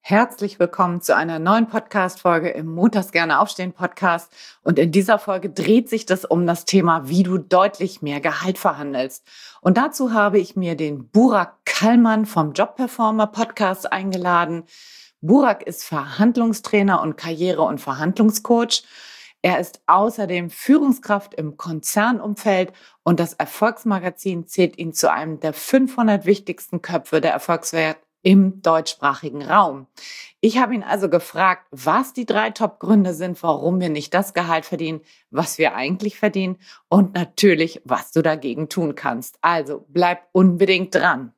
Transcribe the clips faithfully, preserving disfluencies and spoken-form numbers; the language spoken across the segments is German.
Herzlich willkommen zu einer neuen Podcast-Folge im Montags gerne aufstehen Podcast. Und in dieser Folge dreht sich das um das Thema, wie du deutlich mehr Gehalt verhandelst. Und dazu habe ich mir den Burak Kallmann vom Job Performer Podcast eingeladen. Burak ist Verhandlungstrainer und Karriere- und Verhandlungscoach. Er ist außerdem Führungskraft im Konzernumfeld und das Erfolgsmagazin zählt ihn zu einem der fünfhundert wichtigsten Köpfe der Erfolgswelt im deutschsprachigen Raum. Ich habe ihn also gefragt, was die drei Top-Gründe sind, warum wir nicht das Gehalt verdienen, was wir eigentlich verdienen und natürlich, was du dagegen tun kannst. Also bleib unbedingt dran.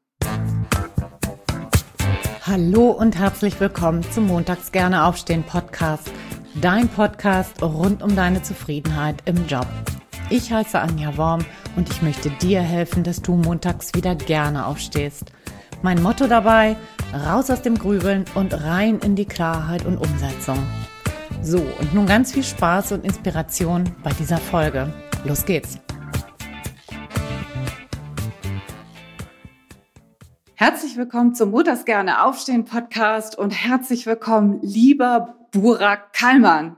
Hallo und herzlich willkommen zum Montags gerne aufstehen Podcast, dein Podcast rund um deine Zufriedenheit im Job. Ich heiße Anja Worm und ich möchte dir helfen, dass du montags wieder gerne aufstehst. Mein Motto dabei, raus aus dem Grübeln und rein in die Klarheit und Umsetzung. So, und nun ganz viel Spaß und Inspiration bei dieser Folge. Los geht's! Herzlich willkommen zum Montags gerne aufstehen Podcast und herzlich willkommen, lieber Burak Kallmann.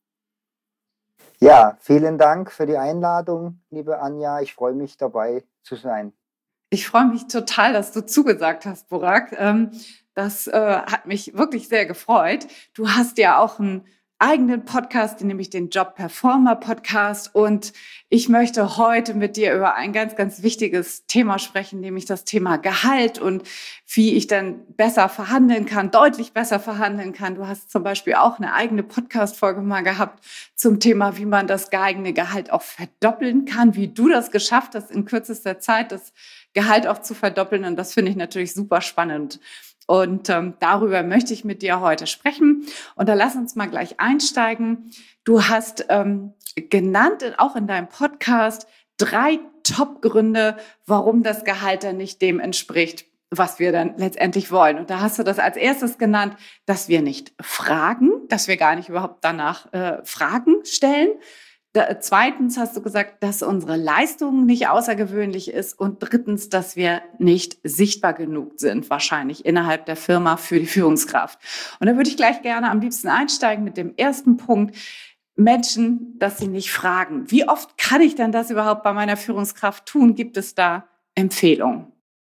Ja, vielen Dank für die Einladung, liebe Anja. Ich freue mich, dabei zu sein. Ich freue mich total, dass du zugesagt hast, Burak. Das hat mich wirklich sehr gefreut. Du hast ja auch einen eigenen Podcast, nämlich den Job Performer Podcast. Und ich möchte heute mit dir über ein ganz, ganz wichtiges Thema sprechen, nämlich das Thema Gehalt und wie ich dann besser verhandeln kann, deutlich besser verhandeln kann. Du hast zum Beispiel auch eine eigene Podcast-Folge mal gehabt zum Thema, wie man das eigene Gehalt auch verdoppeln kann, wie du das geschafft hast, in kürzester Zeit das Gehalt auch zu verdoppeln. Und das finde ich natürlich super spannend. Und ähm, darüber möchte ich mit dir heute sprechen. Und da lass uns mal gleich einsteigen. Du hast ähm, genannt, auch in deinem Podcast, drei Top-Gründe, warum das Gehalt dann nicht dem entspricht, was wir dann letztendlich wollen. Und da hast du das als erstes genannt, dass wir nicht fragen, dass wir gar nicht überhaupt danach äh, Fragen stellen. Da, zweitens hast du gesagt, dass unsere Leistung nicht außergewöhnlich ist und drittens, dass wir nicht sichtbar genug sind, wahrscheinlich innerhalb der Firma für die Führungskraft. Und da würde ich gleich gerne am liebsten einsteigen mit dem ersten Punkt. Menschen, dass sie nicht fragen. Wie oft kann ich denn das überhaupt bei meiner Führungskraft tun? Gibt es da Empfehlungen?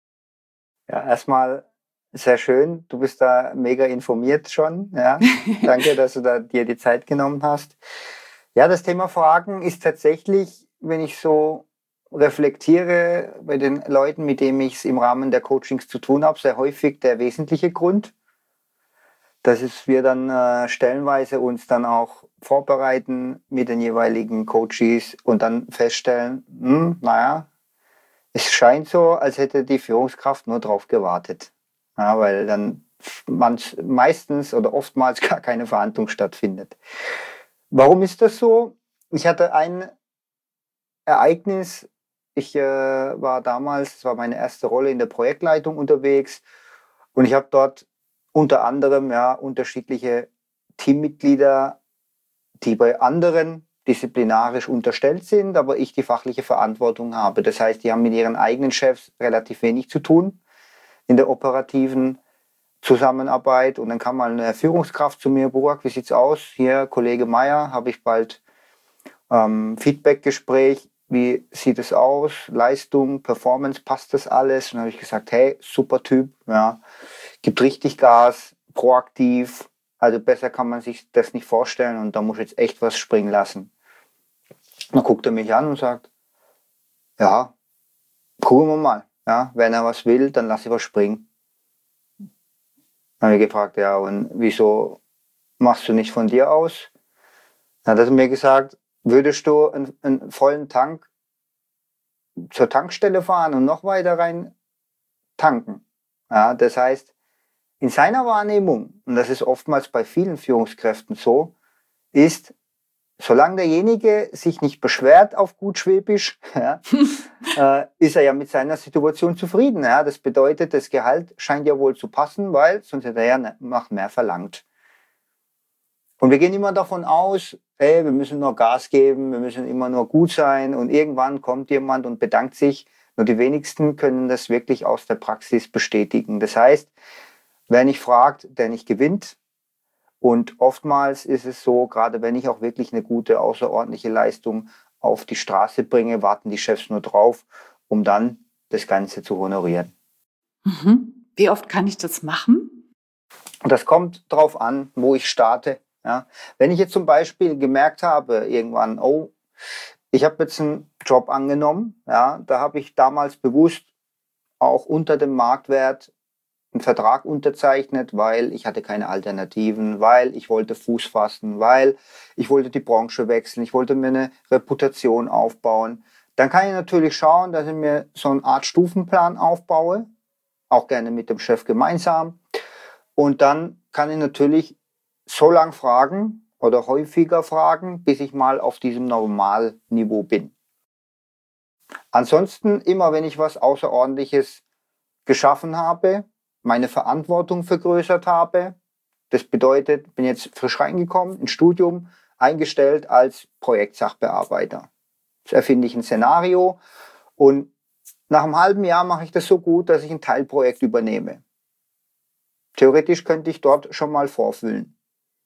Ja, erstmal sehr schön. Du bist da mega informiert schon. Ja, danke, dass du da dir die Zeit genommen hast. Ja, das Thema Fragen ist tatsächlich, wenn ich so reflektiere bei den Leuten, mit denen ich es im Rahmen der Coachings zu tun habe, sehr häufig der wesentliche Grund, dass es wir dann äh, stellenweise uns dann auch vorbereiten mit den jeweiligen Coaches und dann feststellen, hm, naja, es scheint so, als hätte die Führungskraft nur drauf gewartet. Ja, weil dann manch, meistens oder oftmals gar keine Verhandlung stattfindet. Warum ist das so? Ich hatte ein Ereignis. Ich äh, war damals, das war meine erste Rolle in der Projektleitung unterwegs und ich habe dort unter anderem ja unterschiedliche Teammitglieder, die bei anderen disziplinarisch unterstellt sind, aber ich die fachliche Verantwortung habe. Das heißt, die haben mit ihren eigenen Chefs relativ wenig zu tun in der operativen Zusammenarbeit. Und dann kam mal eine Führungskraft zu mir: Burak, wie sieht's aus? Hier, Kollege Meier, habe ich bald ähm, Feedbackgespräch. Wie sieht es aus? Leistung, Performance, passt das alles? Und dann habe ich gesagt, hey, super Typ, ja, gibt richtig Gas, proaktiv. Also besser kann man sich das nicht vorstellen und da muss jetzt echt was springen lassen. Dann guckt er mich an und sagt, ja, gucken wir mal. Ja, wenn er was will, dann lass ich was springen. Dann habe ich gefragt, ja, und wieso machst du nicht von dir aus? Dann hat er mir gesagt, würdest du einen, einen vollen Tank zur Tankstelle fahren und noch weiter rein tanken? Ja, das heißt, in seiner Wahrnehmung, und das ist oftmals bei vielen Führungskräften so, ist, solange derjenige sich nicht beschwert auf gut Schwäbisch, ja, äh, ist er ja mit seiner Situation zufrieden. Ja. Das bedeutet, das Gehalt scheint ja wohl zu passen, weil sonst hätte er ja noch mehr verlangt. Und wir gehen immer davon aus, ey, wir müssen nur Gas geben, wir müssen immer nur gut sein und irgendwann kommt jemand und bedankt sich. Nur die wenigsten können das wirklich aus der Praxis bestätigen. Das heißt, wer nicht fragt, der nicht gewinnt. Und oftmals ist es so, gerade wenn ich auch wirklich eine gute, außerordentliche Leistung auf die Straße bringe, warten die Chefs nur drauf, um dann das Ganze zu honorieren. Mhm. Wie oft kann ich das machen? Das kommt drauf an, wo ich starte. Ja. Wenn ich jetzt zum Beispiel gemerkt habe, irgendwann, oh, ich habe jetzt einen Job angenommen, ja, da habe ich damals bewusst auch unter dem Marktwert einen Vertrag unterzeichnet, weil ich hatte keine Alternativen, weil ich wollte Fuß fassen, weil ich wollte die Branche wechseln, ich wollte mir eine Reputation aufbauen. Dann kann ich natürlich schauen, dass ich mir so eine Art Stufenplan aufbaue, auch gerne mit dem Chef gemeinsam. Und dann kann ich natürlich so lang fragen oder häufiger fragen, bis ich mal auf diesem Normalniveau bin. Ansonsten immer, wenn ich was Außerordentliches geschaffen habe, meine Verantwortung vergrößert habe, das bedeutet, bin jetzt frisch reingekommen ins Studium, eingestellt als Projektsachbearbeiter. Jetzt erfinde ich ein Szenario und nach einem halben Jahr mache ich das so gut, dass ich ein Teilprojekt übernehme. Theoretisch könnte ich dort schon mal vorfüllen.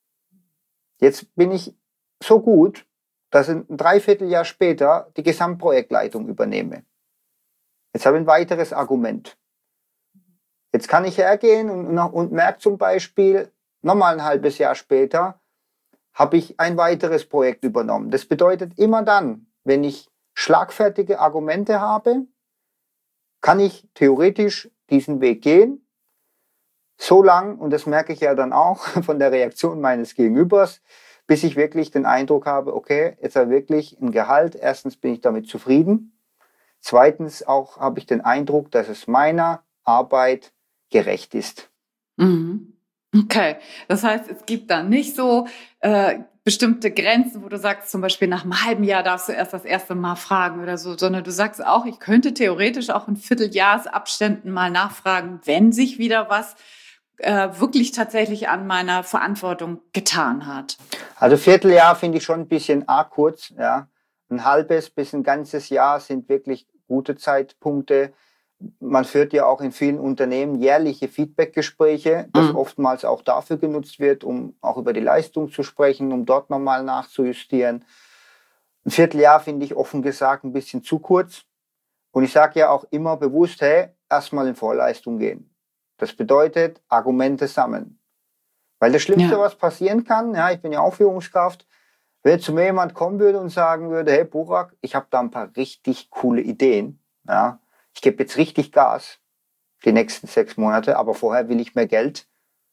Jetzt bin ich so gut, dass ich ein Dreivierteljahr später die Gesamtprojektleitung übernehme. Jetzt habe ich ein weiteres Argument. Jetzt kann ich hergehen und, und merke zum Beispiel, nochmal ein halbes Jahr später, habe ich ein weiteres Projekt übernommen. Das bedeutet, immer dann, wenn ich schlagfertige Argumente habe, kann ich theoretisch diesen Weg gehen. So lang, und das merke ich ja dann auch von der Reaktion meines Gegenübers, bis ich wirklich den Eindruck habe, okay, jetzt habe ich wirklich ein Gehalt. Erstens bin ich damit zufrieden. Zweitens auch habe ich den Eindruck, dass es meiner Arbeit gerecht ist. Mhm. Okay, das heißt, es gibt da nicht so äh, bestimmte Grenzen, wo du sagst, zum Beispiel nach einem halben Jahr darfst du erst das erste Mal fragen oder so, sondern du sagst auch, ich könnte theoretisch auch in Vierteljahresabständen mal nachfragen, wenn sich wieder was äh, wirklich tatsächlich an meiner Verantwortung getan hat. Also Vierteljahr finde ich schon ein bisschen arg kurz. Ja. Ein halbes bis ein ganzes Jahr sind wirklich gute Zeitpunkte. Man führt ja auch in vielen Unternehmen jährliche Feedbackgespräche, das Mhm. oftmals auch dafür genutzt wird, um auch über die Leistung zu sprechen, um dort nochmal nachzujustieren. Ein Vierteljahr finde ich offen gesagt ein bisschen zu kurz. Und ich sage ja auch immer bewusst, hey, erstmal in Vorleistung gehen. Das bedeutet, Argumente sammeln. Weil das Schlimmste, Ja. was passieren kann, ja, ich bin ja auch Führungskraft, wenn jetzt zu mir jemand kommen würde und sagen würde, hey Burak, ich habe da ein paar richtig coole Ideen, ja, ich gebe jetzt richtig Gas die nächsten sechs Monate, aber vorher will ich mehr Geld.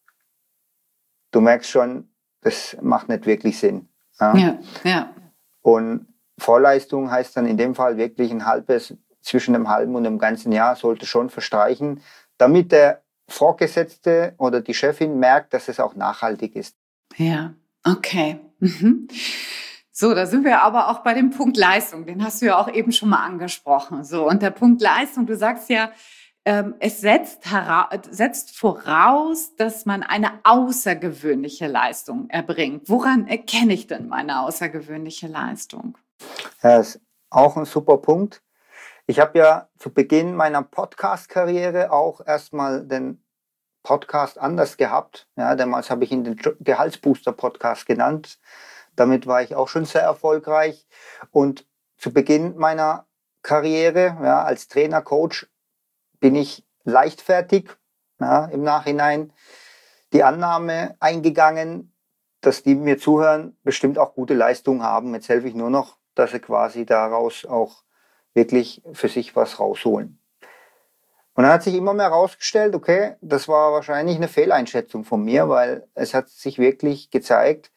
Du merkst schon, das macht nicht wirklich Sinn. Ja. Ja, ja. Und Vorleistung heißt dann in dem Fall wirklich ein halbes, zwischen einem halben und einem ganzen Jahr sollte schon verstreichen, damit der Vorgesetzte oder die Chefin merkt, dass es auch nachhaltig ist. Ja, okay. Mhm. So, da sind wir aber auch bei dem Punkt Leistung. Den hast du ja auch eben schon mal angesprochen. So, und der Punkt Leistung, du sagst ja, ähm, es setzt, hera- setzt voraus, dass man eine außergewöhnliche Leistung erbringt. Woran erkenne ich denn meine außergewöhnliche Leistung? Ja, das ist auch ein super Punkt. Ich habe ja zu Beginn meiner Podcast-Karriere auch erstmal den Podcast anders gehabt. Ja, damals habe ich ihn den Gehaltsbooster-Podcast genannt. Damit war ich auch schon sehr erfolgreich. Und zu Beginn meiner Karriere, ja, als Trainer, Coach, bin ich leichtfertig, ja, im Nachhinein die Annahme eingegangen, dass die mir zuhören, bestimmt auch gute Leistungen haben. Jetzt helfe ich nur noch, dass sie quasi daraus auch wirklich für sich was rausholen. Und dann hat sich immer mehr herausgestellt, okay, das war wahrscheinlich eine Fehleinschätzung von mir, weil es hat sich wirklich gezeigt,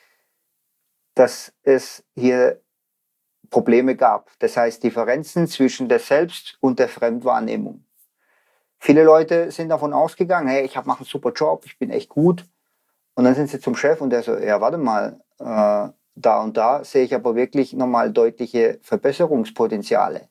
dass es hier Probleme gab. Das heißt, Differenzen zwischen der Selbst- und der Fremdwahrnehmung. Viele Leute sind davon ausgegangen, hey, ich mache einen super Job, ich bin echt gut. Und dann sind sie zum Chef und der so, ja, warte mal, äh, da und da sehe ich aber wirklich nochmal deutliche Verbesserungspotenziale.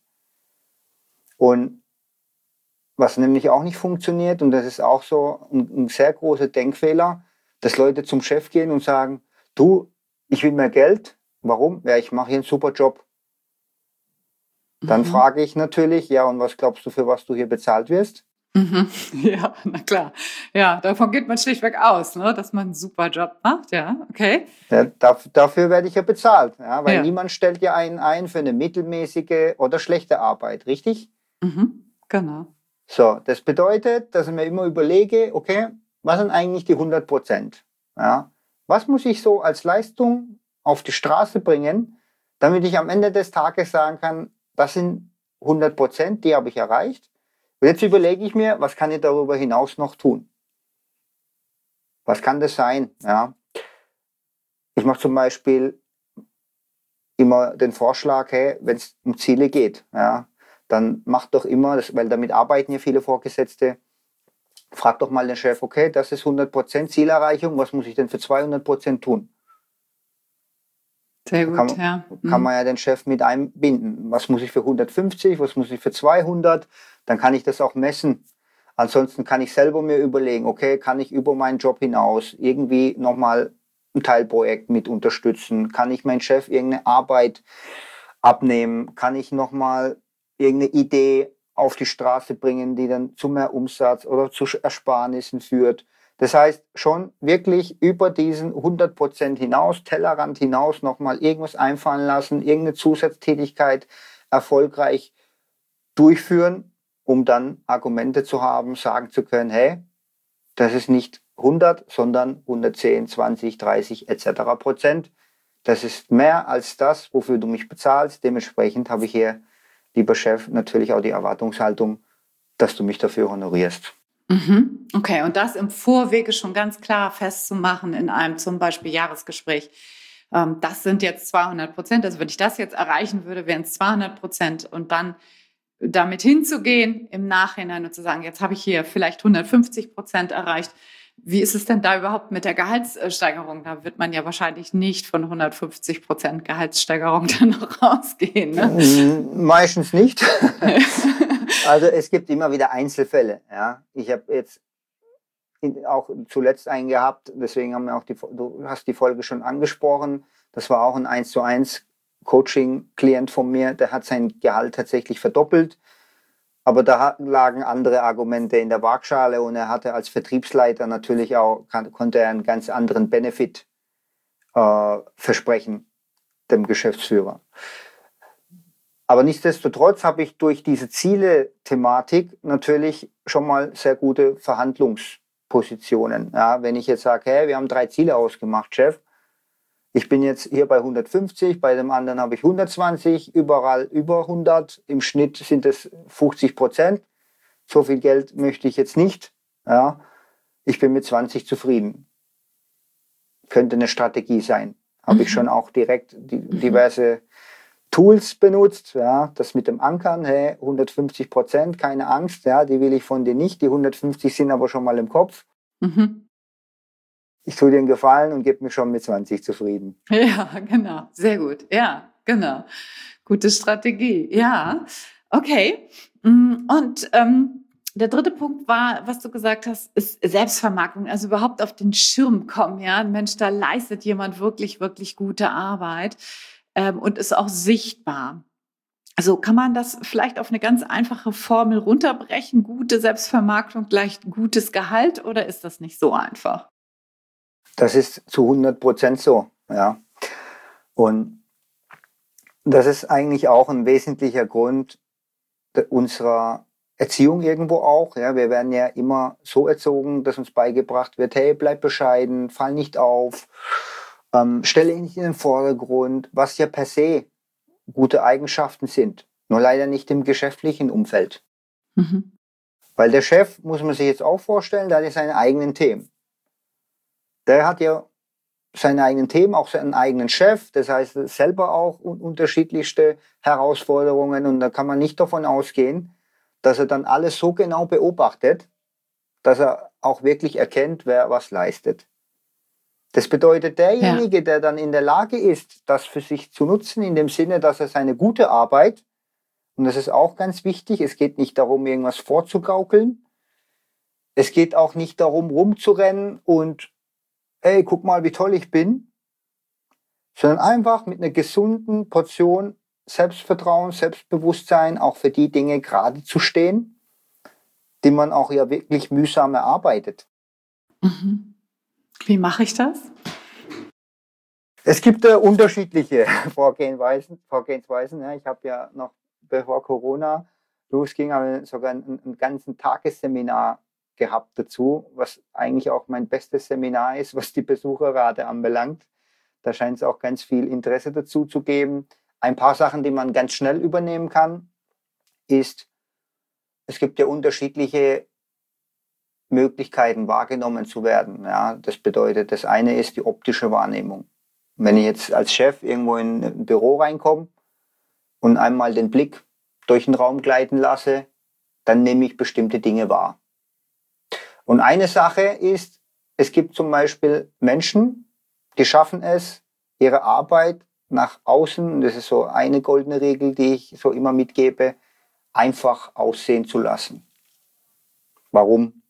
Und was nämlich auch nicht funktioniert, und das ist auch so ein, ein sehr großer Denkfehler, dass Leute zum Chef gehen und sagen, du, ich will mehr Geld. Warum? Ja, ich mache hier einen super Job. Dann Mhm. frage ich natürlich, ja, und was glaubst du, für was du hier bezahlt wirst? Mhm. Ja, na klar. Ja, davon geht man schlichtweg aus, ne, dass man einen super Job macht. Ja, okay. Ja, daf- dafür werde ich ja bezahlt, ja, weil Ja. niemand stellt ja einen ein für eine mittelmäßige oder schlechte Arbeit, richtig? Mhm. Genau. So, das bedeutet, dass ich mir immer überlege, okay, was sind eigentlich die hundert Prozent? Ja, was muss ich so als Leistung auf die Straße bringen, damit ich am Ende des Tages sagen kann, das sind hundert Prozent, die habe ich erreicht. Und jetzt überlege ich mir, was kann ich darüber hinaus noch tun? Was kann das sein? Ja, ich mache zum Beispiel immer den Vorschlag, hey, wenn es um Ziele geht, ja, dann mach doch immer, das, weil damit arbeiten ja viele Vorgesetzte, frag doch mal den Chef, okay, das ist hundert Prozent Zielerreichung, was muss ich denn für zweihundert Prozent tun? Sehr Da gut, kann, ja. kann Mhm. man ja den Chef mit einbinden. Was muss ich für hundertfünfzig, was muss ich für zweihundert? Dann kann ich das auch messen. Ansonsten kann ich selber mir überlegen, okay, kann ich über meinen Job hinaus irgendwie nochmal ein Teilprojekt mit unterstützen? Kann ich meinen Chef irgendeine Arbeit abnehmen? Kann ich nochmal irgendeine Idee auf die Straße bringen, die dann zu mehr Umsatz oder zu Ersparnissen führt? Das heißt, schon wirklich über diesen hundert Prozent hinaus, Tellerrand hinaus, nochmal irgendwas einfallen lassen, irgendeine Zusatztätigkeit erfolgreich durchführen, um dann Argumente zu haben, sagen zu können, hey, das ist nicht hundert, sondern hundertzehn, zwanzig, dreißig et cetera Prozent. Das ist mehr als das, wofür du mich bezahlst. Dementsprechend habe ich hier, lieber Chef, natürlich auch die Erwartungshaltung, dass du mich dafür honorierst. Mhm. Okay, und das im Vorwege schon ganz klar festzumachen in einem zum Beispiel Jahresgespräch. Ähm, das sind jetzt zweihundert Prozent. Also wenn ich das jetzt erreichen würde, wären es zweihundert Prozent. Und dann damit hinzugehen im Nachhinein und zu sagen, jetzt habe ich hier vielleicht hundertfünfzig Prozent erreicht. Wie ist es denn da überhaupt mit der Gehaltssteigerung? Da wird man ja wahrscheinlich nicht von hundertfünfzig Prozent Gehaltssteigerung dann noch rausgehen, ne? Meistens nicht. Also es gibt immer wieder Einzelfälle. Ja. Ich habe jetzt auch zuletzt einen gehabt, deswegen haben wir auch die, du hast die Folge schon angesprochen. Das war auch ein eins zu eins Coaching-Klient von mir, der hat sein Gehalt tatsächlich verdoppelt. Aber da lagen andere Argumente in der Waagschale und er hatte als Vertriebsleiter natürlich auch, kann, konnte er einen ganz anderen Benefit äh, versprechen, dem Geschäftsführer. Aber nichtsdestotrotz habe ich durch diese Ziele-Thematik natürlich schon mal sehr gute Verhandlungspositionen. Ja, wenn ich jetzt sage, hey, wir haben drei Ziele ausgemacht, Chef, ich bin jetzt hier bei hundertfünfzig, bei dem anderen habe ich hundertzwanzig, überall über hundert, im Schnitt sind es fünfzig Prozent. So viel Geld möchte ich jetzt nicht. Ja, ich bin mit zwanzig zufrieden. Könnte eine Strategie sein. Habe ich schon Mhm. auch direkt die, Mhm. diverse Tools benutzt, ja, das mit dem Ankern, hey, hundertfünfzig Prozent, keine Angst, ja, die will ich von dir nicht, die hundertfünfzig sind aber schon mal im Kopf. Mhm. Ich tue dir einen Gefallen und gebe mich schon mit zwanzig zufrieden. Ja, genau. Sehr gut. Ja, genau. Gute Strategie. Ja, okay. Mm, Und ähm, der dritte Punkt war, was du gesagt hast, ist Selbstvermarktung. Also überhaupt auf den Schirm kommen. Ja, Mensch, da leistet jemand wirklich, wirklich gute Arbeit ähm, und ist auch sichtbar. Also kann man das vielleicht auf eine ganz einfache Formel runterbrechen? Gute Selbstvermarktung gleich gutes Gehalt oder ist das nicht so einfach? Das ist zu hundert Prozent so, ja. Und das ist eigentlich auch ein wesentlicher Grund unserer Erziehung irgendwo auch. Ja. Wir werden ja immer so erzogen, dass uns beigebracht wird, hey, bleib bescheiden, fall nicht auf, ähm, stelle dich nicht in den Vordergrund, was ja per se gute Eigenschaften sind. Nur leider nicht im geschäftlichen Umfeld. Mhm. Weil der Chef, muss man sich jetzt auch vorstellen, der hat ja seine eigenen Themen. Der hat ja seine eigenen Themen, auch seinen eigenen Chef, das heißt selber auch unterschiedlichste Herausforderungen und da kann man nicht davon ausgehen, dass er dann alles so genau beobachtet, dass er auch wirklich erkennt, wer was leistet. Das bedeutet, Ja. derjenige, der dann in der Lage ist, das für sich zu nutzen, in dem Sinne, dass er seine gute Arbeit, und das ist auch ganz wichtig, es geht nicht darum, irgendwas vorzugaukeln, es geht auch nicht darum, rumzurennen und, hey, guck mal, wie toll ich bin, sondern einfach mit einer gesunden Portion Selbstvertrauen, Selbstbewusstsein auch für die Dinge gerade zu stehen die man auch ja wirklich mühsam erarbeitet. Mhm. Wie mache ich das? Es gibt äh, unterschiedliche Vorgehensweisen. Vorgehensweisen ja. Ich habe ja noch, bevor Corona losging, habe ich sogar einen, einen ganzen Tagesseminar gehabt dazu, was eigentlich auch mein bestes Seminar ist, was die Besucherrate anbelangt. Da scheint es auch ganz viel Interesse dazu zu geben. Ein paar Sachen, die man ganz schnell übernehmen kann, ist, es gibt ja unterschiedliche Möglichkeiten, wahrgenommen zu werden. Ja, das bedeutet, das eine ist die optische Wahrnehmung. Wenn ich jetzt als Chef irgendwo in ein Büro reinkomme und einmal den Blick durch den Raum gleiten lasse, dann nehme ich bestimmte Dinge wahr. Und eine Sache ist, es gibt zum Beispiel Menschen, die schaffen es, ihre Arbeit nach außen, das ist so eine goldene Regel, die ich so immer mitgebe, einfach aussehen zu lassen. Warum?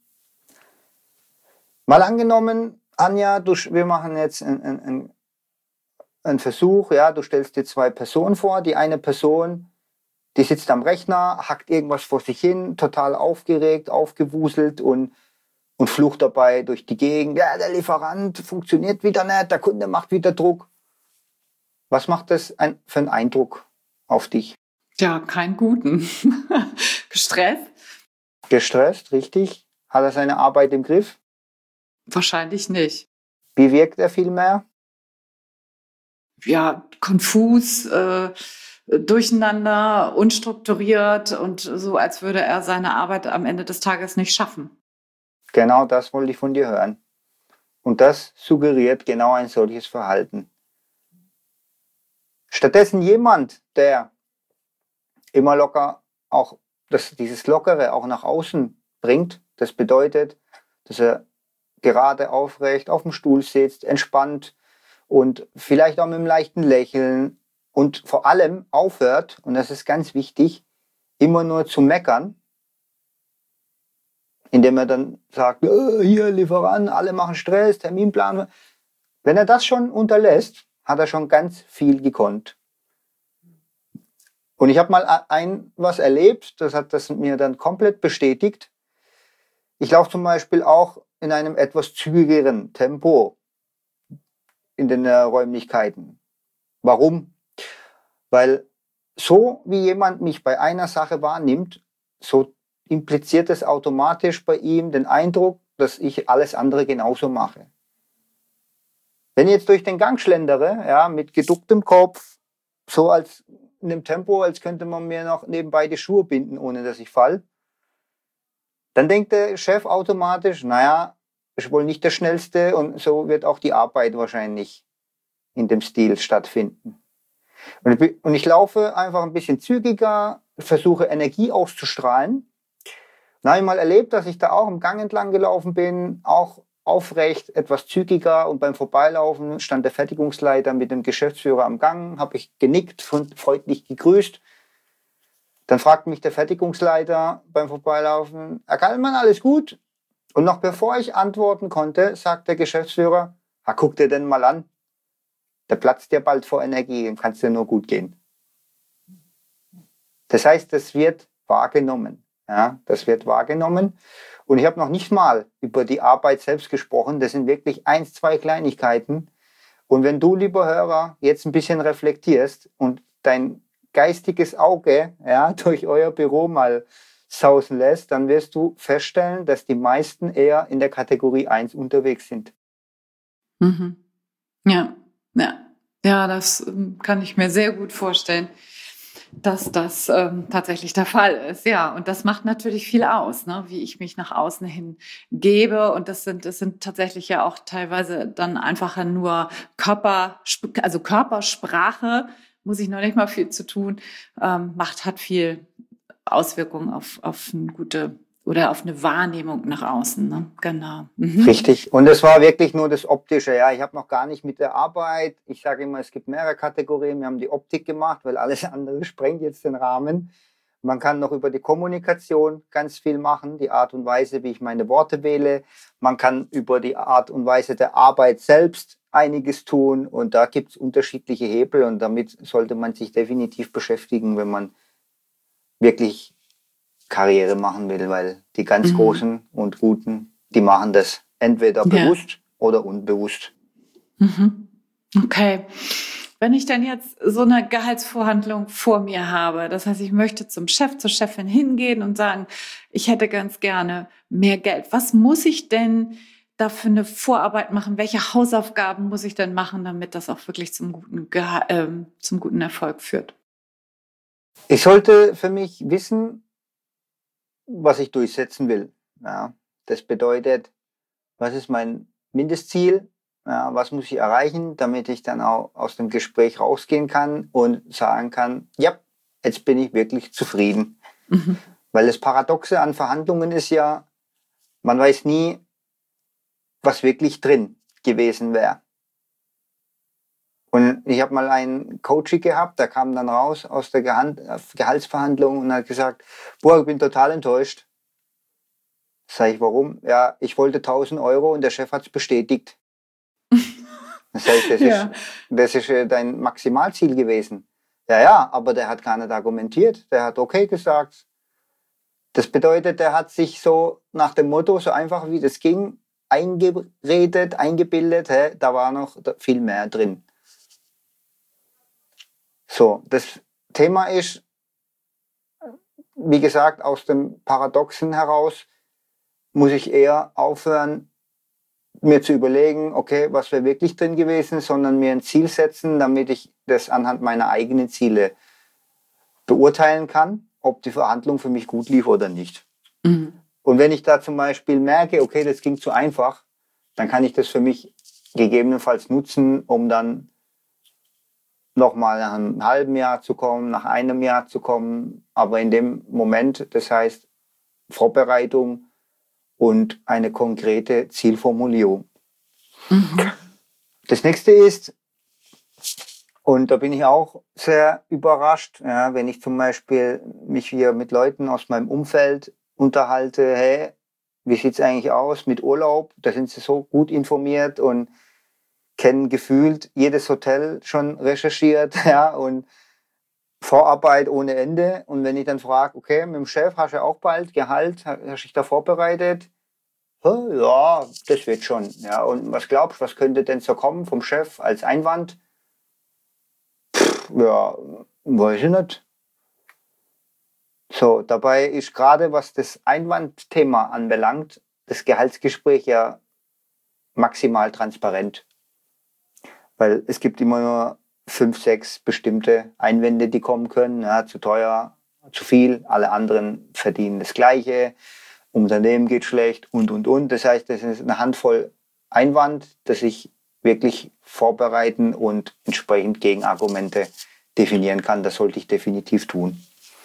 Mal angenommen, Anja, du, wir machen jetzt einen, einen, einen Versuch, ja, du stellst dir zwei Personen vor, die eine Person, die sitzt am Rechner, hackt irgendwas vor sich hin, total aufgeregt, aufgewuselt und, und flucht dabei durch die Gegend. Ja, der Lieferant funktioniert wieder nicht, der Kunde macht wieder Druck. Was macht das ein, für einen Eindruck auf dich? Ja, keinen guten. Gestresst? Gestresst, richtig? Hat er seine Arbeit im Griff? Wahrscheinlich nicht. Wie wirkt er vielmehr? Ja, konfus, äh, durcheinander, unstrukturiert und so, als würde er seine Arbeit am Ende des Tages nicht schaffen. Genau das wollte ich von dir hören. Und das suggeriert genau ein solches Verhalten. Stattdessen jemand, der immer locker auch das, dieses Lockere auch nach außen bringt, das bedeutet, dass er gerade aufrecht auf dem Stuhl sitzt, entspannt und vielleicht auch mit einem leichten Lächeln und vor allem aufhört, und das ist ganz wichtig, immer nur zu meckern, indem er dann sagt, äh, hier Lieferant, alle machen Stress, Terminplan. Wenn er das schon unterlässt, hat er schon ganz viel gekonnt. Und ich habe mal ein was erlebt, das hat das mir dann komplett bestätigt. Ich laufe zum Beispiel auch in einem etwas zügigeren Tempo in den äh, Räumlichkeiten. Warum? Weil so wie jemand mich bei einer Sache wahrnimmt, so impliziert es automatisch bei ihm den Eindruck, dass ich alles andere genauso mache. Wenn ich jetzt durch den Gang schlendere, ja, mit geducktem Kopf, so als in einem Tempo, als könnte man mir noch nebenbei die Schuhe binden, ohne dass ich falle, dann denkt der Chef automatisch, naja, ist wohl nicht der Schnellste, und so wird auch die Arbeit wahrscheinlich in dem Stil stattfinden. Und ich, und ich laufe einfach ein bisschen zügiger, versuche Energie auszustrahlen. Dann habe ich mal erlebt, dass ich da auch im Gang entlang gelaufen bin, auch aufrecht, etwas zügiger, und beim Vorbeilaufen stand der Fertigungsleiter mit dem Geschäftsführer am Gang, habe ich genickt, freundlich gegrüßt. Dann fragt mich der Fertigungsleiter beim Vorbeilaufen, Herr Kallmann, alles gut? Und noch bevor ich antworten konnte, sagt der Geschäftsführer, ha, guck dir denn mal an, der platzt dir bald vor Energie, dem kannst dir nur gut gehen. Das heißt, das wird wahrgenommen. Ja, das wird wahrgenommen. Und ich habe noch nicht mal über die Arbeit selbst gesprochen. Das sind wirklich eins, zwei Kleinigkeiten. Und wenn du, lieber Hörer, jetzt ein bisschen reflektierst und dein geistiges Auge, ja, durch euer Büro mal sausen lässt, dann wirst du feststellen, dass die meisten eher in der Kategorie eins unterwegs sind. Mhm. Ja, ja, ja, das ähm, kann ich mir sehr gut vorstellen, dass das ähm, tatsächlich der Fall ist. Ja, und das macht natürlich viel aus, ne? Wie ich mich nach außen hin gebe. Und das sind, das sind tatsächlich ja auch teilweise dann einfach nur Körper, also Körpersprache, muss ich noch nicht mal viel zu tun, ähm, macht, hat viel Auswirkungen auf, auf eine gute oder auf eine Wahrnehmung nach außen. Ne? Genau. Mhm. Richtig. Und es war wirklich nur das Optische. Ja, ich habe noch gar nicht mit der Arbeit. Ich sage immer, es gibt mehrere Kategorien. Wir haben die Optik gemacht, weil alles andere sprengt jetzt den Rahmen. Man kann noch über die Kommunikation ganz viel machen, die Art und Weise, wie ich meine Worte wähle. Man kann über die Art und Weise der Arbeit selbst einiges tun. Und da gibt es unterschiedliche Hebel. Und damit sollte man sich definitiv beschäftigen, wenn man wirklich Karriere machen will, weil die ganz Mhm. Großen und Guten, die machen das entweder Ja. bewusst oder unbewusst. Mhm. Okay. Wenn ich dann jetzt so eine Gehaltsvorhandlung vor mir habe, das heißt, ich möchte zum Chef, zur Chefin hingehen und sagen, ich hätte ganz gerne mehr Geld. Was muss ich denn da für eine Vorarbeit machen? Welche Hausaufgaben muss ich denn machen, damit das auch wirklich zum guten, Geha- ähm, zum guten Erfolg führt? Ich sollte für mich wissen, was ich durchsetzen will. Ja, das bedeutet, was ist mein Mindestziel? Ja, was muss ich erreichen, damit ich dann auch aus dem Gespräch rausgehen kann und sagen kann, ja, jetzt bin ich wirklich zufrieden. Mhm. Weil das Paradoxe an Verhandlungen ist ja, man weiß nie, was wirklich drin gewesen wäre. Und ich habe mal einen Coach gehabt, der kam dann raus aus der Gehand Gehaltsverhandlung und hat gesagt, boah, ich bin total enttäuscht. Sag ich, warum? Ja, ich wollte tausend Euro und der Chef hat es bestätigt. Das heißt, das Ja. ist, das ist äh, dein Maximalziel gewesen. Ja, ja, aber der hat gar nicht argumentiert. Der hat okay gesagt. Das bedeutet, der hat sich so nach dem Motto, so einfach wie das ging, eingeredet, eingebildet, hä, da war noch viel mehr drin. So, das Thema ist, wie gesagt, aus dem Paradoxen heraus muss ich eher aufhören, mir zu überlegen, okay, was wäre wirklich drin gewesen, sondern mir ein Ziel setzen, damit ich das anhand meiner eigenen Ziele beurteilen kann, ob die Verhandlung für mich gut lief oder nicht. Mhm. Und wenn ich da zum Beispiel merke, okay, das ging zu einfach, dann kann ich das für mich gegebenenfalls nutzen, um dann nochmal nach einem halben Jahr zu kommen, nach einem Jahr zu kommen. Aber in dem Moment, das heißt Vorbereitung und eine konkrete Zielformulierung. Mhm. Das nächste ist, und da bin ich auch sehr überrascht, ja, wenn ich zum Beispiel mich hier mit Leuten aus meinem Umfeld unterhalte, hey, wie sieht's eigentlich aus mit Urlaub? Da sind sie so gut informiert und kennen gefühlt jedes Hotel schon recherchiert, ja, und Vorarbeit ohne Ende. Und wenn ich dann frage, okay, mit dem Chef hast du ja auch bald Gehalt, hast du dich da vorbereitet? "Hä, ja, das wird schon. Ja, und was glaubst du, was könnte denn so kommen vom Chef als Einwand? Ja, weiß ich nicht. So, dabei ist gerade, was das Einwandthema anbelangt, das Gehaltsgespräch ja maximal transparent. Weil es gibt immer nur fünf, sechs bestimmte Einwände, die kommen können. Ja, zu teuer, zu viel, alle anderen verdienen das Gleiche, Unternehmen geht schlecht und, und, und. Das heißt, das ist eine Handvoll Einwand, dass ich wirklich vorbereiten und entsprechend Gegenargumente definieren kann. Das sollte ich definitiv tun.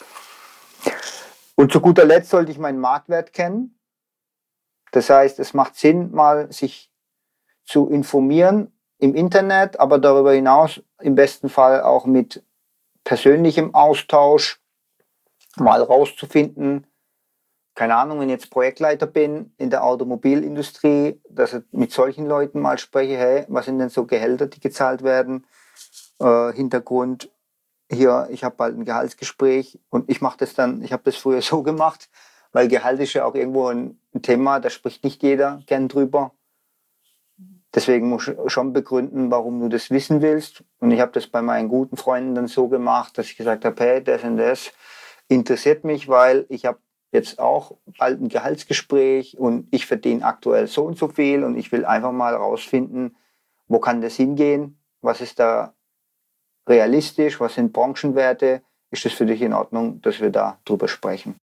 Und zu guter Letzt sollte ich meinen Marktwert kennen. Das heißt, es macht Sinn, mal sich zu informieren im Internet, aber darüber hinaus im besten Fall auch mit persönlichem Austausch mal rauszufinden, keine Ahnung, wenn ich jetzt Projektleiter bin in der Automobilindustrie, dass ich mit solchen Leuten mal spreche, hey, was sind denn so Gehälter, die gezahlt werden? Äh, Hintergrund, hier, ich habe bald ein Gehaltsgespräch und ich mache das dann, ich habe das früher so gemacht, weil Gehalt ist ja auch irgendwo ein, ein Thema, da spricht nicht jeder gern drüber. Deswegen musst du schon begründen, warum du das wissen willst. Und ich habe das bei meinen guten Freunden dann so gemacht, dass ich gesagt habe, hey, das und das interessiert mich, weil ich habe jetzt auch bald ein Gehaltsgespräch und ich verdiene aktuell so und so viel und ich will einfach mal rausfinden, wo kann das hingehen, was ist da realistisch, was sind Branchenwerte, ist das für dich in Ordnung, dass wir da drüber sprechen.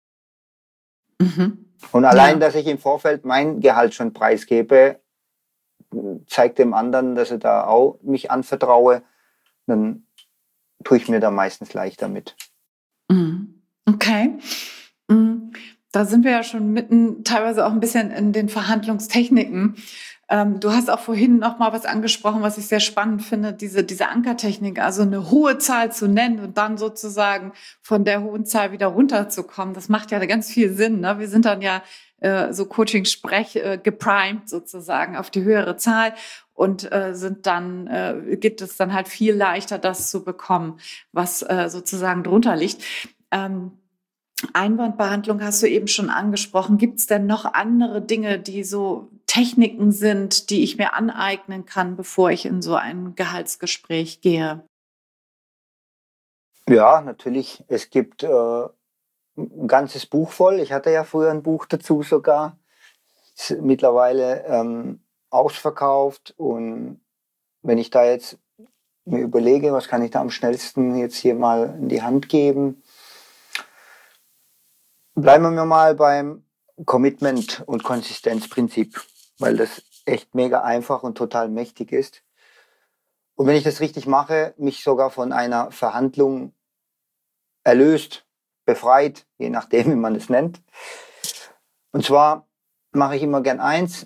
Mhm. Und allein, Ja. dass ich im Vorfeld mein Gehalt schon preisgebe, zeigt dem anderen, dass ich da auch mich anvertraue, dann tue ich mir da meistens leichter mit. Mhm. Okay. Mhm. Da sind wir ja schon mitten teilweise auch ein bisschen in den Verhandlungstechniken. Ähm, du hast auch vorhin noch mal was angesprochen, was ich sehr spannend finde, diese, diese Ankertechnik, also eine hohe Zahl zu nennen und dann sozusagen von der hohen Zahl wieder runterzukommen. Das macht ja ganz viel Sinn. Ne? Wir sind dann ja äh, so Coaching-Sprech äh, geprimed sozusagen auf die höhere Zahl und äh, sind dann, äh, gibt es dann halt viel leichter, das zu bekommen, was äh, sozusagen drunter liegt. Ähm, Einwandbehandlung hast du eben schon angesprochen. Gibt es denn noch andere Dinge, die so Techniken sind, die ich mir aneignen kann, bevor ich in so ein Gehaltsgespräch gehe? Ja, natürlich. Es gibt äh, ein ganzes Buch voll. Ich hatte ja früher ein Buch dazu sogar. Ist mittlerweile ähm, ausverkauft. Und wenn ich da jetzt mir überlege, was kann ich da am schnellsten jetzt hier mal in die Hand geben, bleiben wir mal beim Commitment- und Konsistenzprinzip, weil das echt mega einfach und total mächtig ist. Und wenn ich das richtig mache, mich sogar von einer Verhandlung erlöst, befreit, je nachdem, wie man es nennt. Und zwar mache ich immer gern eins,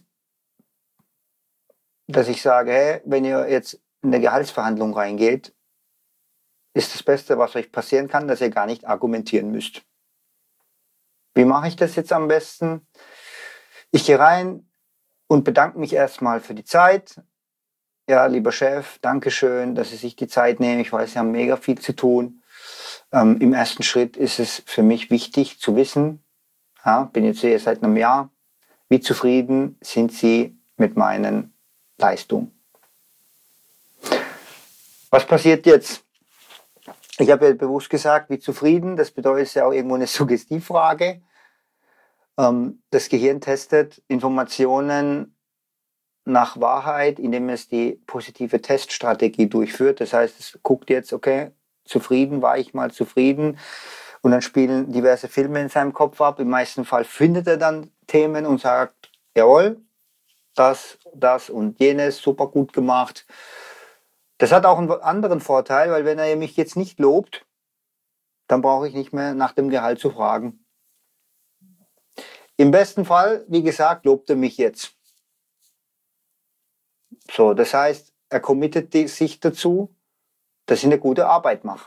dass ich sage, hey, wenn ihr jetzt in eine Gehaltsverhandlung reingeht, ist das Beste, was euch passieren kann, dass ihr gar nicht argumentieren müsst. Wie mache ich das jetzt am besten? Ich gehe rein und bedanke mich erstmal für die Zeit. Ja, lieber Chef, danke schön, dass Sie sich die Zeit nehmen. Ich weiß, Sie haben mega viel zu tun. Ähm, Im ersten Schritt ist es für mich wichtig zu wissen, ja, bin jetzt hier seit einem Jahr, wie zufrieden sind Sie mit meinen Leistungen? Was passiert jetzt? Ich habe ja bewusst gesagt, wie zufrieden, das bedeutet ja auch irgendwo eine Suggestivfrage. Ähm, das Gehirn testet Informationen nach Wahrheit, indem es die positive Teststrategie durchführt. Das heißt, es guckt jetzt, okay, zufrieden, war ich mal zufrieden? Und dann spielen diverse Filme in seinem Kopf ab. Im meisten Fall findet er dann Themen und sagt, jawohl, das, das und jenes, super gut gemacht. Das hat auch einen anderen Vorteil, weil wenn er mich jetzt nicht lobt, dann brauche ich nicht mehr nach dem Gehalt zu fragen. Im besten Fall, wie gesagt, lobt er mich jetzt. So, das heißt, er committet sich dazu, dass ich eine gute Arbeit mache.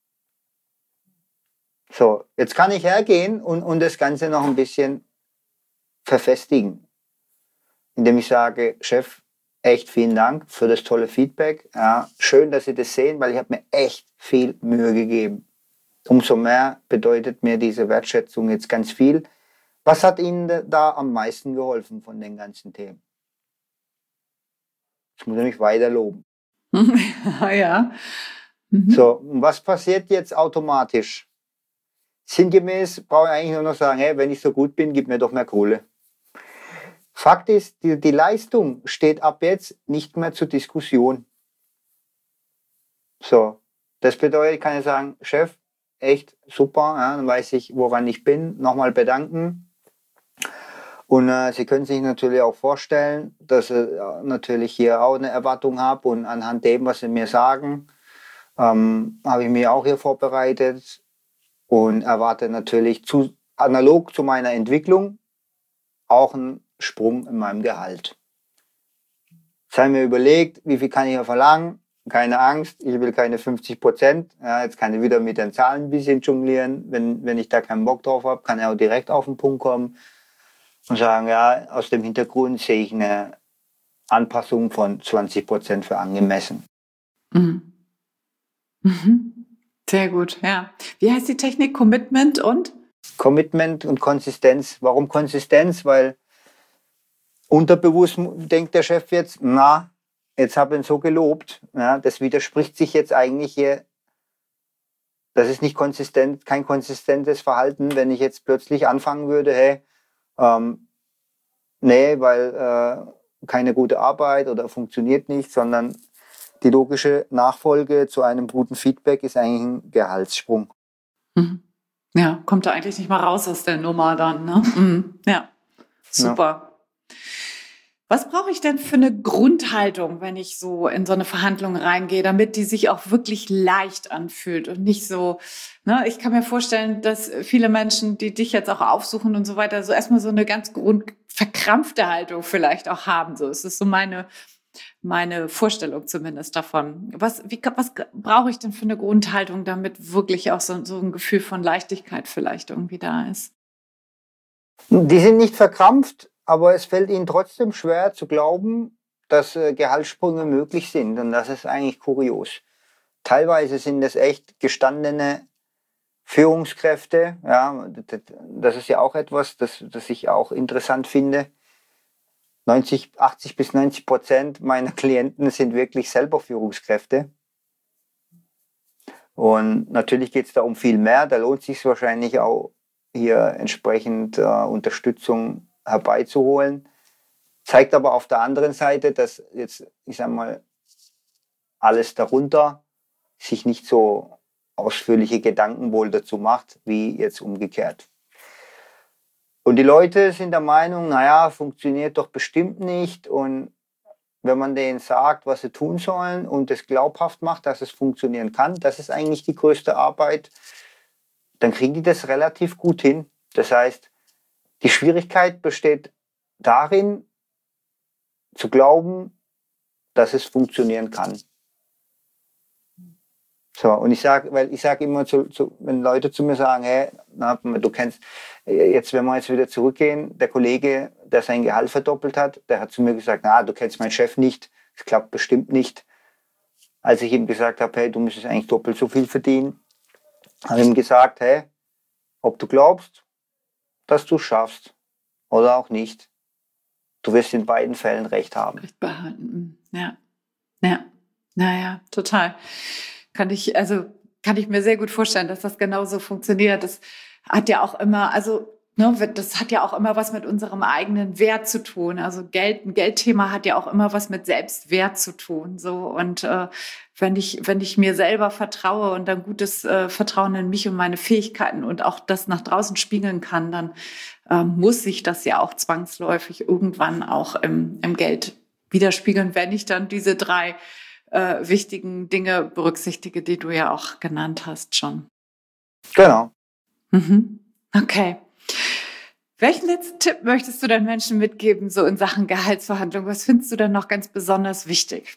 So, jetzt kann ich hergehen und, und das Ganze noch ein bisschen verfestigen, indem ich sage, Chef, echt vielen Dank für das tolle Feedback. Ja, schön, dass Sie das sehen, weil ich habe mir echt viel Mühe gegeben. Umso mehr bedeutet mir diese Wertschätzung jetzt ganz viel. Was hat Ihnen da am meisten geholfen von den ganzen Themen? Jetzt muss ich mich weiter loben. Ja. Mhm. So, und was passiert jetzt automatisch? Sinngemäß brauche ich eigentlich nur noch sagen, hey, wenn ich so gut bin, gib mir doch mehr Kohle. Fakt ist, die, die Leistung steht ab jetzt nicht mehr zur Diskussion. So, das bedeutet, ich kann ja sagen, Chef, echt super, ja, dann weiß ich, woran ich bin, nochmal bedanken. Und äh, Sie können sich natürlich auch vorstellen, dass ich äh, natürlich hier auch eine Erwartung habe und anhand dem, was Sie mir sagen, ähm, habe ich mich auch hier vorbereitet und erwarte natürlich zu, analog zu meiner Entwicklung auch einen Sprung in meinem Gehalt. Jetzt habe ich mir überlegt, wie viel kann ich hier verlangen? Keine Angst, ich will keine fünfzig Prozent. Ja, jetzt kann ich wieder mit den Zahlen ein bisschen jonglieren. Wenn, wenn ich da keinen Bock drauf habe, kann ich auch direkt auf den Punkt kommen und sagen, ja, aus dem Hintergrund sehe ich eine Anpassung von zwanzig Prozent für angemessen. Mhm. Mhm. Sehr gut, ja. Wie heißt die Technik? Commitment und? Commitment und Konsistenz. Warum Konsistenz? Weil unterbewusst denkt der Chef jetzt, na, jetzt habe ich ihn so gelobt. Ja, das widerspricht sich jetzt eigentlich hier. Das ist nicht konsistent, kein konsistentes Verhalten, wenn ich jetzt plötzlich anfangen würde, hey, ähm, nee, weil äh, keine gute Arbeit oder funktioniert nicht, sondern die logische Nachfolge zu einem guten Feedback ist eigentlich ein Gehaltssprung. Mhm. Ja, kommt da eigentlich nicht mal raus aus der Nummer dann, ne? Mhm. Ja, super. Ja. Was brauche ich denn für eine Grundhaltung, wenn ich so in so eine Verhandlung reingehe, damit die sich auch wirklich leicht anfühlt und nicht so, ne? Ich kann mir vorstellen, dass viele Menschen, die dich jetzt auch aufsuchen und so weiter, so erstmal so eine ganz grundverkrampfte Haltung vielleicht auch haben. So, es ist so meine meine Vorstellung zumindest davon. Was, wie, was brauche ich denn für eine Grundhaltung, damit wirklich auch so, so ein Gefühl von Leichtigkeit vielleicht irgendwie da ist? Die sind nicht verkrampft, aber es fällt ihnen trotzdem schwer zu glauben, dass äh, Gehaltssprünge möglich sind. Und das ist eigentlich kurios. Teilweise sind es echt gestandene Führungskräfte, ja, das ist ja auch etwas, das, das ich auch interessant finde. neunzig, achtzig bis neunzig Prozent meiner Klienten sind wirklich selber Führungskräfte. Und natürlich geht es da um viel mehr. Da lohnt es sich wahrscheinlich auch, hier entsprechend äh, Unterstützung herbeizuholen. Zeigt aber auf der anderen Seite, dass jetzt, ich sag mal, alles darunter sich nicht so ausführliche Gedanken wohl dazu macht, wie jetzt umgekehrt. Und die Leute sind der Meinung, naja, funktioniert doch bestimmt nicht. Und wenn man denen sagt, was sie tun sollen und es glaubhaft macht, dass es funktionieren kann, das ist eigentlich die größte Arbeit, dann kriegen die das relativ gut hin. Das heißt, die Schwierigkeit besteht darin, zu glauben, dass es funktionieren kann. So, und ich sage, weil ich sage immer, zu, zu, wenn Leute zu mir sagen, hey, na, du kennst, jetzt, wenn wir jetzt wieder zurückgehen, der Kollege, der sein Gehalt verdoppelt hat, der hat zu mir gesagt, na, du kennst meinen Chef nicht, das klappt bestimmt nicht. Als ich ihm gesagt habe, hey, du müsstest eigentlich doppelt so viel verdienen, habe ich ihm gesagt, hey, ob du glaubst, dass du es schaffst oder auch nicht, du wirst in beiden Fällen Recht haben. Recht behalten, ja, ja, naja, total. Kann ich, also kann ich mir sehr gut vorstellen, dass das genauso funktioniert. Das hat ja auch immer, also ne, das hat ja auch immer was mit unserem eigenen Wert zu tun. Also Geld, ein Geldthema hat ja auch immer was mit Selbstwert zu tun. So und äh, wenn ich, wenn ich mir selber vertraue und dann gutes äh, Vertrauen in mich und meine Fähigkeiten und auch das nach draußen spiegeln kann, dann äh, muss sich das ja auch zwangsläufig irgendwann auch im, im Geld widerspiegeln, wenn ich dann diese drei Äh, wichtigen Dinge berücksichtige, die du ja auch genannt hast schon. Genau. Mhm. Okay. Welchen letzten Tipp möchtest du den Menschen mitgeben, so in Sachen Gehaltsverhandlung? Was findest du denn noch ganz besonders wichtig?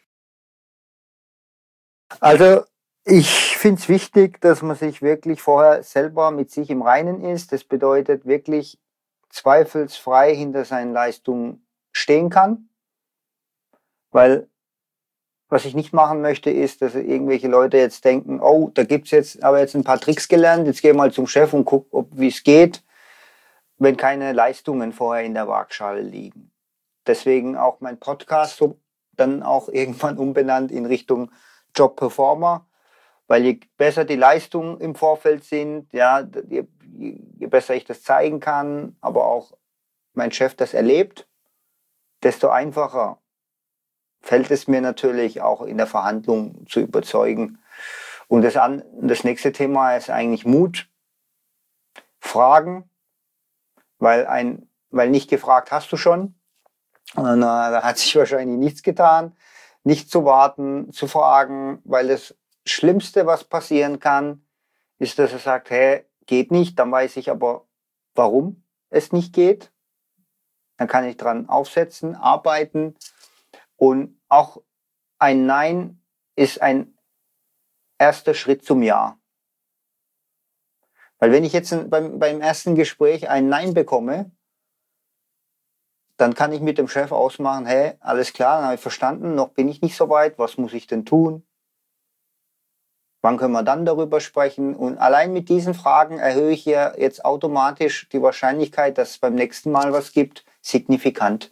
Also ich finde es wichtig, dass man sich wirklich vorher selber mit sich im Reinen ist. Das bedeutet wirklich zweifelsfrei hinter seinen Leistungen stehen kann, weil was ich nicht machen möchte, ist, dass irgendwelche Leute jetzt denken, oh, da gibt's jetzt aber jetzt ein paar Tricks gelernt, jetzt geh mal zum Chef und guck, wie es geht, wenn keine Leistungen vorher in der Waagschale liegen. Deswegen auch mein Podcast so dann auch irgendwann umbenannt in Richtung Job Performer, weil je besser die Leistungen im Vorfeld sind, ja, je, je besser ich das zeigen kann, aber auch mein Chef das erlebt, desto einfacher fällt es mir natürlich auch in der Verhandlung zu überzeugen. Und das, an, das nächste Thema ist eigentlich Mut, Fragen, weil, ein, weil nicht gefragt hast du schon. Und, äh, da hat sich wahrscheinlich nichts getan. Nicht zu warten, zu fragen, weil das Schlimmste, was passieren kann, ist, dass er sagt, hey, geht nicht, dann weiß ich aber, warum es nicht geht. Dann kann ich dran aufsetzen, arbeiten. Und auch ein Nein ist ein erster Schritt zum Ja. Weil wenn ich jetzt beim, beim ersten Gespräch ein Nein bekomme, dann kann ich mit dem Chef ausmachen, hey, alles klar, dann habe ich verstanden, noch bin ich nicht so weit, was muss ich denn tun? Wann können wir dann darüber sprechen? Und allein mit diesen Fragen erhöhe ich ja jetzt automatisch die Wahrscheinlichkeit, dass es beim nächsten Mal was gibt, signifikant.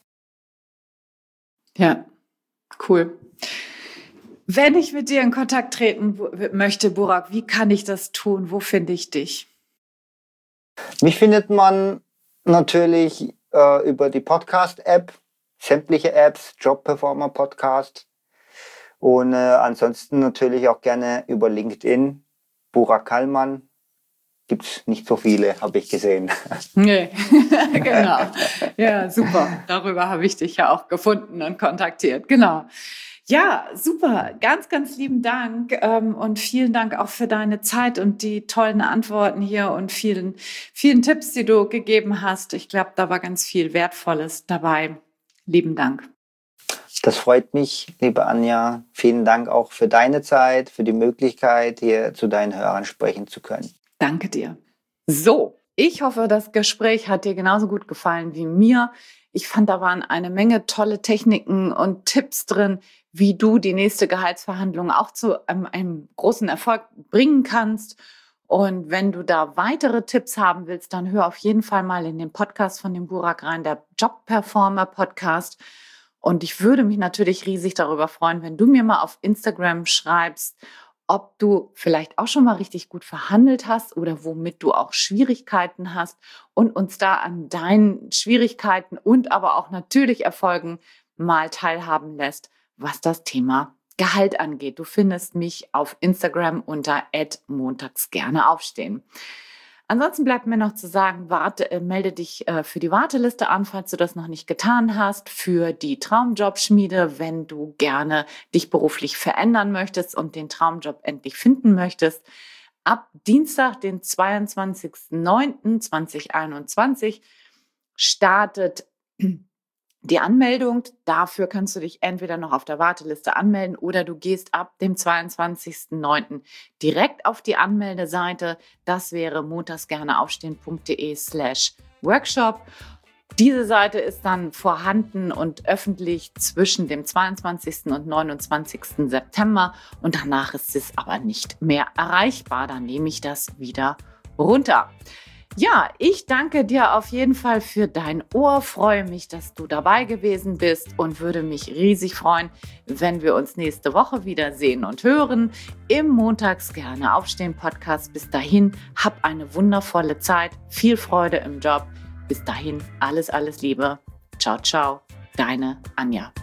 Ja. Cool. Wenn ich mit dir in Kontakt treten möchte, Burak, wie kann ich das tun? Wo finde ich dich? Mich findet man natürlich äh, über die Podcast-App, sämtliche Apps, Job Performer Podcast. Und äh, ansonsten natürlich auch gerne über LinkedIn, Burak Kallmann. Gibt es nicht so viele, habe ich gesehen. Nee, genau. Ja, super. Darüber habe ich dich ja auch gefunden und kontaktiert. Genau. Ja, super. Ganz, ganz lieben Dank ähm, und vielen Dank auch für deine Zeit und die tollen Antworten hier und vielen, vielen Tipps, die du gegeben hast. Ich glaube, da war ganz viel Wertvolles dabei. Lieben Dank. Das freut mich, liebe Anja. Vielen Dank auch für deine Zeit, für die Möglichkeit, hier zu deinen Hörern sprechen zu können. Danke dir. So, ich hoffe, das Gespräch hat dir genauso gut gefallen wie mir. Ich fand, da waren eine Menge tolle Techniken und Tipps drin, wie du die nächste Gehaltsverhandlung auch zu einem, einem großen Erfolg bringen kannst. Und wenn du da weitere Tipps haben willst, dann hör auf jeden Fall mal in den Podcast von dem Burak rein, der Job Performer Podcast. Und ich würde mich natürlich riesig darüber freuen, wenn du mir mal auf Instagram schreibst, ob du vielleicht auch schon mal richtig gut verhandelt hast oder womit du auch Schwierigkeiten hast und uns da an deinen Schwierigkeiten und aber auch natürlich Erfolgen mal teilhaben lässt, was das Thema Gehalt angeht. Du findest mich auf Instagram unter at montags gerne aufstehen. Ansonsten bleibt mir noch zu sagen, warte, äh, melde dich äh, für die Warteliste an, falls du das noch nicht getan hast, für die Traumjobschmiede, wenn du gerne dich beruflich verändern möchtest und den Traumjob endlich finden möchtest. Ab Dienstag, den zweiundzwanzigsten neunten zweitausendeinundzwanzig, startet die Anmeldung. Dafür kannst du dich entweder noch auf der Warteliste anmelden oder du gehst ab dem zweiundzwanzigsten neunten direkt auf die Anmeldeseite. Das wäre montagsgerneaufstehen.de slash Workshop. Diese Seite ist dann vorhanden und öffentlich zwischen dem zweiundzwanzigsten und neunundzwanzigsten September und danach ist es aber nicht mehr erreichbar. Dann nehme ich das wieder runter. Ja, ich danke dir auf jeden Fall für dein Ohr, freue mich, dass du dabei gewesen bist und würde mich riesig freuen, wenn wir uns nächste Woche wiedersehen und hören im Montags gerne aufstehen Podcast. Bis dahin, hab eine wundervolle Zeit, viel Freude im Job. Bis dahin, alles, alles Liebe. Ciao, ciao, deine Anja.